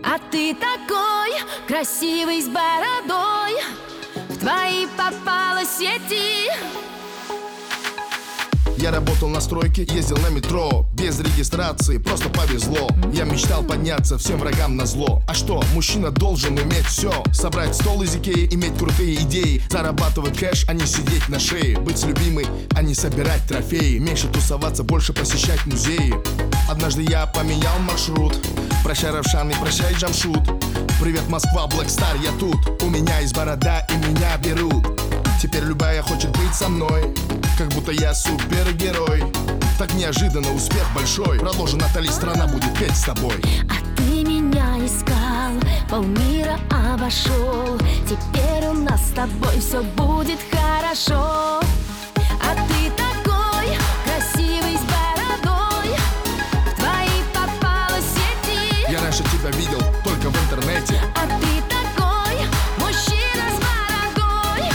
А ты такой красивый с бородой, в твои попала сети. Я работал на стройке, ездил на метро, без регистрации, просто повезло. Я мечтал подняться всем врагам назло. А что, мужчина должен уметь все: собрать стол из Икеи, иметь крутые идеи, зарабатывать кэш, а не сидеть на шее, быть с любимой, а не собирать трофеи, меньше тусоваться, больше посещать музеи. Однажды я поменял маршрут. Прощай, Равшан, и прощай, Джамшут. Привет, Москва, Блэкстар, я тут. У меня есть борода, и меня берут. Теперь любая хочет быть со мной, как будто я супергерой. Так неожиданно успех большой. Продолжи, Натали, страна будет петь с тобой. А ты меня искал, полмира обошел. Теперь у нас с тобой все будет хорошо. А ты такой красивый с бородой, в твои попала сети. Я раньше тебя видел только в интернете. А ты такой мужчина с бородой,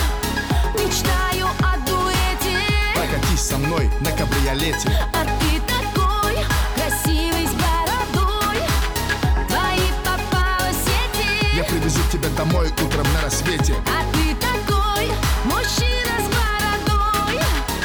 мечтаю о дуэте. Прокатись со мной на кабриолете. А ты такой красивый с бородой, в твои попала сети. Я привезу тебя домой утром на рассвете. А ты такой мужчина с бородой,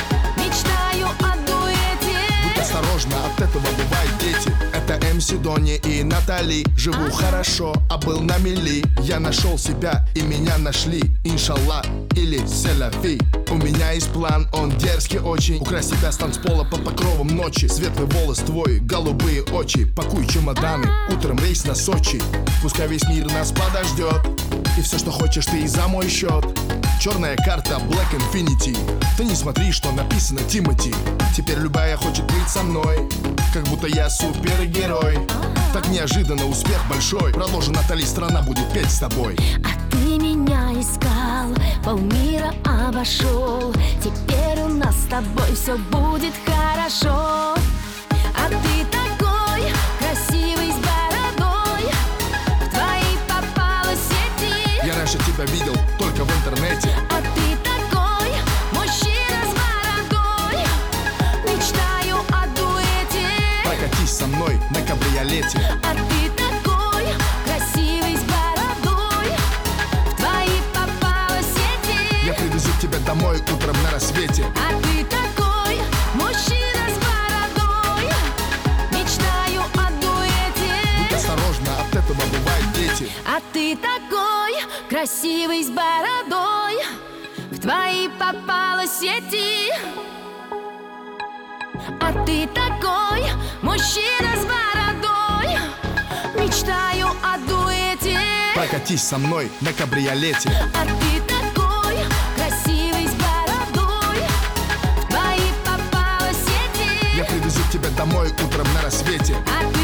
мечтаю о дуэте. Будь осторожна, от этого бывают дети. Это МС Дони и Натали. Живу хорошо, а был на мели. Я нашел себя и меня нашли. Иншаллах или селяфи. У меня есть план, он дерзкий очень. Украсть тебя с танцпола под покровом ночи. Светлый волос твой, голубые очи. Пакуй чемоданы, утром рейс на Сочи. Пускай весь мир нас подождет, и все, что хочешь, ты и за мой счет. Черная карта Black Infinity. Ты не смотри, что написано Тимати. Теперь любая хочет быть со мной, как будто я супергерой. Так неожиданно успех большой. Продолжи, Натали, страна будет петь с тобой. А ты меня искал, полмира обошел. Теперь у нас с тобой все будет хорошо. А ты такой красивый с бородой, в твои попала сети. Я раньше тебя видел только в интернете. А ты такой мужчина с бородой, мечтаю о дуэте. Прокатись со мной на кабриолете. А ты такой красивый с бородой, в твои попала сети. Я привезу тебя домой утром на рассвете. А ты такой мужчина с бородой, мечтаю о дуэте. Будь осторожна, от этого бывают дети. А ты такой красивый с бородой, в твои попала сети. А ты такой мужчина с бородой, мечтаю о дуэте. Прокатись со мной на кабриолете. А ты такой красивый с бородой, в твои попала сети. Я привезу тебя домой утром на рассвете. А ты